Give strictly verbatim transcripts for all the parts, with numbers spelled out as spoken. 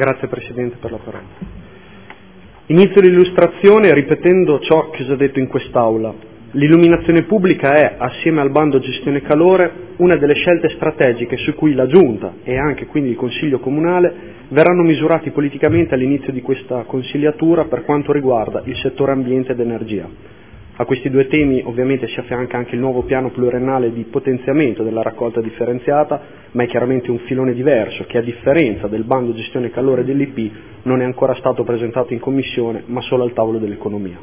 Grazie Presidente per la parola. Inizio l'illustrazione ripetendo ciò che ho già detto in quest'Aula. L'illuminazione pubblica è, assieme al bando gestione calore, una delle scelte strategiche su cui la Giunta e anche quindi il Consiglio Comunale verranno misurati politicamente all'inizio di questa consigliatura per quanto riguarda il settore ambiente ed energia. A questi due temi ovviamente si affianca anche il nuovo piano pluriennale di potenziamento della raccolta differenziata, ma è chiaramente un filone diverso che, a differenza del bando gestione calore dell'I P, non è ancora stato presentato in Commissione ma solo al tavolo dell'economia.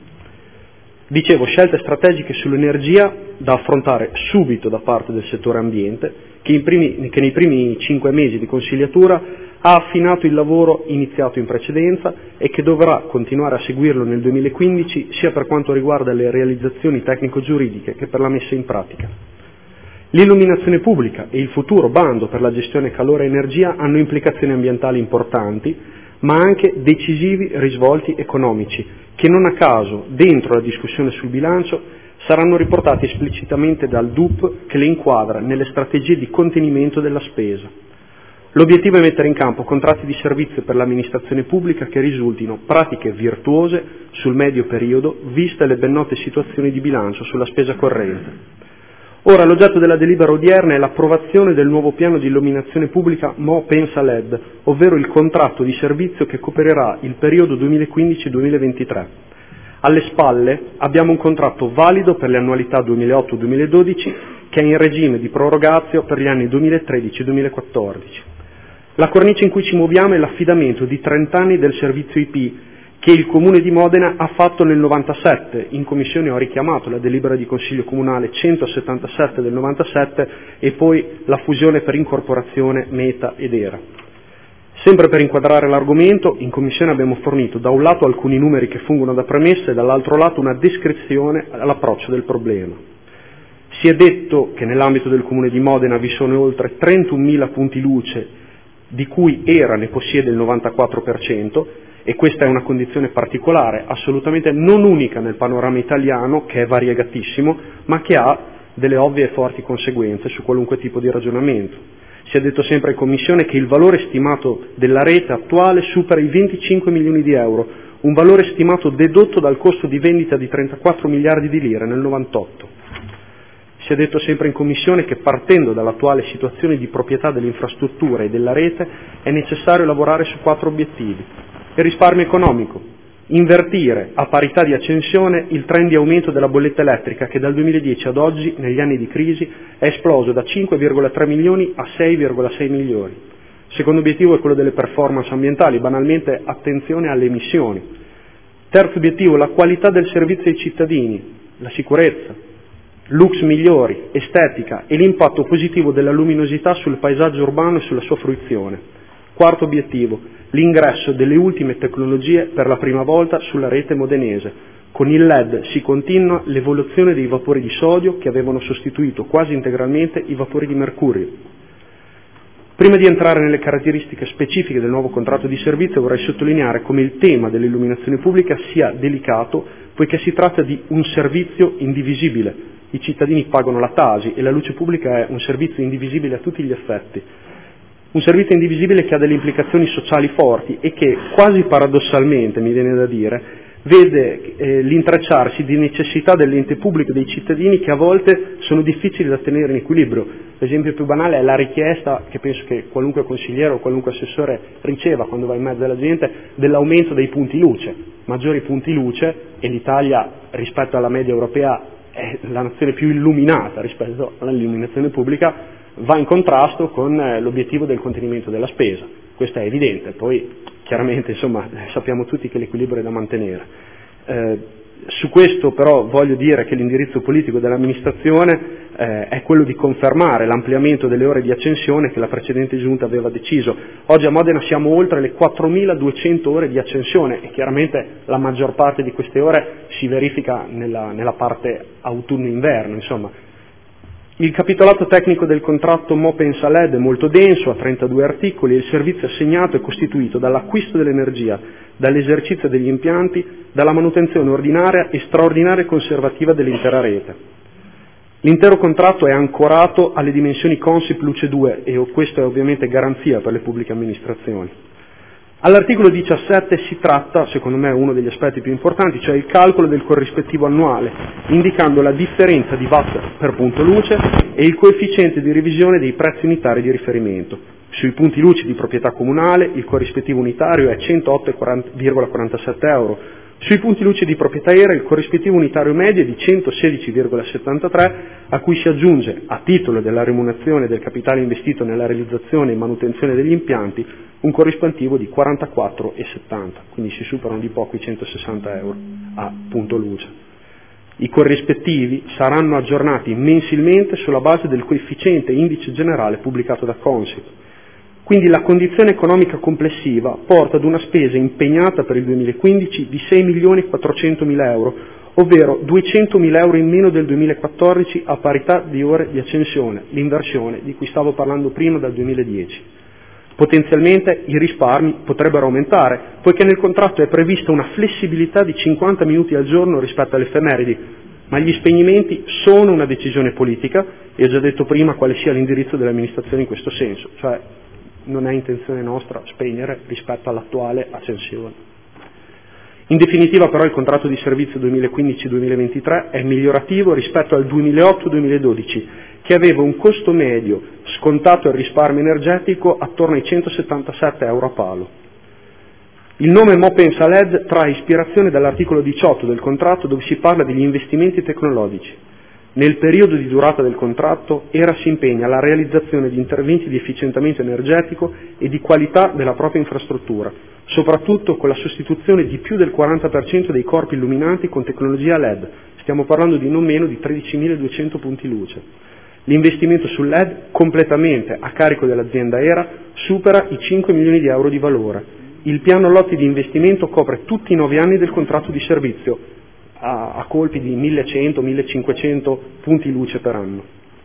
Dicevo, scelte strategiche sull'energia da affrontare subito da parte del settore ambiente, che, in primi, che nei primi cinque mesi di consigliatura ha affinato il lavoro iniziato in precedenza e che dovrà continuare a seguirlo nel duemilaquindici sia per quanto riguarda le realizzazioni tecnico-giuridiche che per la messa in pratica. L'illuminazione pubblica e il futuro bando per la gestione calore e energia hanno implicazioni ambientali importanti, ma anche decisivi risvolti economici, che non a caso, dentro la discussione sul bilancio, saranno riportati esplicitamente dal D U P che le inquadra nelle strategie di contenimento della spesa. L'obiettivo è mettere in campo contratti di servizio per l'amministrazione pubblica che risultino pratiche virtuose sul medio periodo, viste le ben note situazioni di bilancio sulla spesa corrente. Ora, l'oggetto della delibera odierna è l'approvazione del nuovo piano di illuminazione pubblica Mo Pensa L E D, ovvero il contratto di servizio che coprirà il periodo duemilaquindici duemilaventitré. Alle spalle abbiamo un contratto valido per le annualità duemilaotto duemiladodici che è in regime di prorogatio per gli anni duemilatredici duemilaquattordici. La cornice in cui ci muoviamo è l'affidamento di trenta anni del servizio I P che il Comune di Modena ha fatto nel novantasette. In Commissione ho richiamato la delibera di Consiglio Comunale centosettantasette del novantasette e poi la fusione per incorporazione Meta ed Era. Sempre per inquadrare l'argomento, in Commissione abbiamo fornito da un lato alcuni numeri che fungono da premessa e dall'altro lato una descrizione all'approccio del problema. Si è detto che nell'ambito del Comune di Modena vi sono oltre trentunomila punti luce, di cui Era ne possiede il novantaquattro per cento, e questa è una condizione particolare, assolutamente non unica nel panorama italiano, che è variegatissimo, ma che ha delle ovvie e forti conseguenze su qualunque tipo di ragionamento. Si è detto sempre in Commissione che il valore stimato della rete attuale supera i venticinque milioni di euro, un valore stimato dedotto dal costo di vendita di trentaquattro miliardi di lire nel novantotto. Si è detto sempre in Commissione che, partendo dall'attuale situazione di proprietà dell'infrastruttura e della rete, è necessario lavorare su quattro obiettivi. Il risparmio economico, invertire a parità di accensione il trend di aumento della bolletta elettrica che dal duemiladieci ad oggi, negli anni di crisi, è esploso da cinque virgola tre milioni a sei virgola sei milioni. Il secondo obiettivo è quello delle performance ambientali, banalmente attenzione alle emissioni. Terzo obiettivo, la qualità del servizio ai cittadini, la sicurezza, lux migliori, estetica e l'impatto positivo della luminosità sul paesaggio urbano e sulla sua fruizione. Quarto obiettivo, l'ingresso delle ultime tecnologie per la prima volta sulla rete modenese. Con il L E D si continua l'evoluzione dei vapori di sodio che avevano sostituito quasi integralmente i vapori di mercurio. Prima di entrare nelle caratteristiche specifiche del nuovo contratto di servizio vorrei sottolineare come il tema dell'illuminazione pubblica sia delicato poiché si tratta di un servizio indivisibile. I cittadini pagano la Tasi e la luce pubblica è un servizio indivisibile a tutti gli effetti. Un servizio indivisibile che ha delle implicazioni sociali forti e che, quasi paradossalmente, mi viene da dire, vede eh, l'intrecciarsi di necessità dell'ente pubblico e dei cittadini che a volte sono difficili da tenere in equilibrio. L'esempio più banale è la richiesta, che penso che qualunque consigliere o qualunque assessore riceva quando va in mezzo alla gente, dell'aumento dei punti luce. Maggiori punti luce, e l'Italia rispetto alla media europea è la nazione più illuminata rispetto all'illuminazione pubblica, va in contrasto con l'obiettivo del contenimento della spesa. Questo è evidente, poi chiaramente insomma sappiamo tutti che l'equilibrio è da mantenere. Eh, su questo però voglio dire che l'indirizzo politico dell'amministrazione eh, è quello di confermare l'ampliamento delle ore di accensione che la precedente giunta aveva deciso. Oggi a Modena siamo oltre le quattromiladuecento ore di accensione e chiaramente la maggior parte di queste ore si verifica nella, nella parte autunno-inverno, insomma. Il capitolato tecnico del contratto Mo Pensa L E D è molto denso, ha trentadue articoli e il servizio assegnato è costituito dall'acquisto dell'energia, dall'esercizio degli impianti, dalla manutenzione ordinaria e straordinaria e conservativa dell'intera rete. L'intero contratto è ancorato alle dimensioni Consip Luce due e questo è ovviamente garanzia per le pubbliche amministrazioni. All'articolo diciassette si tratta, secondo me, uno degli aspetti più importanti, cioè il calcolo del corrispettivo annuale, indicando la differenza di watt per punto luce e il coefficiente di revisione dei prezzi unitari di riferimento. Sui punti luce di proprietà comunale il corrispettivo unitario è centootto virgola quarantasette euro, sui punti luce di proprietà era il corrispettivo unitario medio è di centosedici virgola settantatré, a cui si aggiunge, a titolo della remunerazione del capitale investito nella realizzazione e manutenzione degli impianti, un corrispettivo di quarantaquattro virgola settanta, quindi si superano di poco i centosessanta euro a punto luce. I corrispettivi saranno aggiornati mensilmente sulla base del coefficiente indice generale pubblicato da Consip. Quindi la condizione economica complessiva porta ad una spesa impegnata per il duemilaquindici di sei milioni quattrocentomila euro, ovvero duecentomila euro in meno del duemilaquattordici a parità di ore di accensione, l'inversione di cui stavo parlando prima dal duemiladieci. Potenzialmente i risparmi potrebbero aumentare, poiché nel contratto è prevista una flessibilità di cinquanta minuti al giorno rispetto alle effemeridi, ma gli spegnimenti sono una decisione politica e ho già detto prima quale sia l'indirizzo dell'amministrazione in questo senso, cioè non è intenzione nostra spegnere rispetto all'attuale accensione. In definitiva però il contratto di servizio duemilaquindici duemilaventitré è migliorativo rispetto al duemilaotto duemiladodici, che aveva un costo medio scontato al risparmio energetico attorno ai centosettantasette euro a palo. Il nome Mopensa L E D trae ispirazione dall'articolo diciotto del contratto dove si parla degli investimenti tecnologici. Nel periodo di durata del contratto ERA si impegna alla realizzazione di interventi di efficientamento energetico e di qualità della propria infrastruttura, soprattutto con la sostituzione di più del quaranta per cento dei corpi illuminanti con tecnologia L E D, stiamo parlando di non meno di tredicimiladuecento punti luce. L'investimento sull'L E D, completamente a carico dell'azienda ERA, supera i cinque milioni di euro di valore. Il piano lotti di investimento copre tutti i nove anni del contratto di servizio, a, a colpi di millecento millecinquecento punti luce per anno.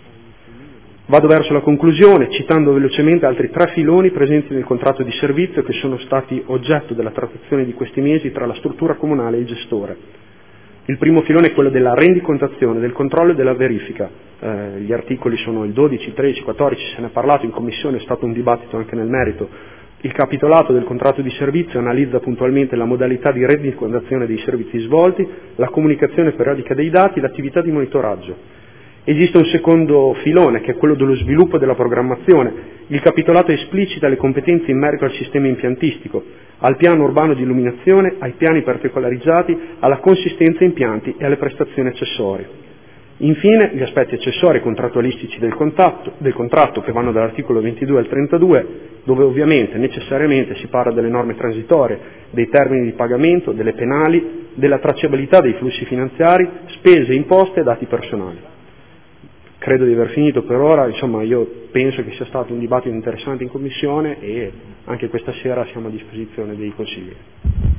Vado verso la conclusione citando velocemente altri tre filoni presenti nel contratto di servizio che sono stati oggetto della trattazione di questi mesi tra la struttura comunale e il gestore. Il primo filone è quello della rendicontazione, del controllo e della verifica. Eh, gli articoli sono il dodici, tredici, quattordici, se ne è parlato in commissione, è stato un dibattito anche nel merito. Il capitolato del contratto di servizio analizza puntualmente la modalità di rendicontazione dei servizi svolti, la comunicazione periodica dei dati, l'attività di monitoraggio. Esiste un secondo filone che è quello dello sviluppo della programmazione. Il capitolato esplicita le competenze in merito al sistema impiantistico, al piano urbano di illuminazione, ai piani particolarizzati, alla consistenza impianti e alle prestazioni accessorie. Infine, gli aspetti accessori e contrattualistici del, contatto, del contratto che vanno dall'articolo ventidue al trentadue, dove ovviamente necessariamente si parla delle norme transitorie, dei termini di pagamento, delle penali, della tracciabilità dei flussi finanziari, spese, imposte e dati personali. Credo di aver finito per ora, insomma io penso che sia stato un dibattito interessante in commissione e anche questa sera siamo a disposizione dei consiglieri.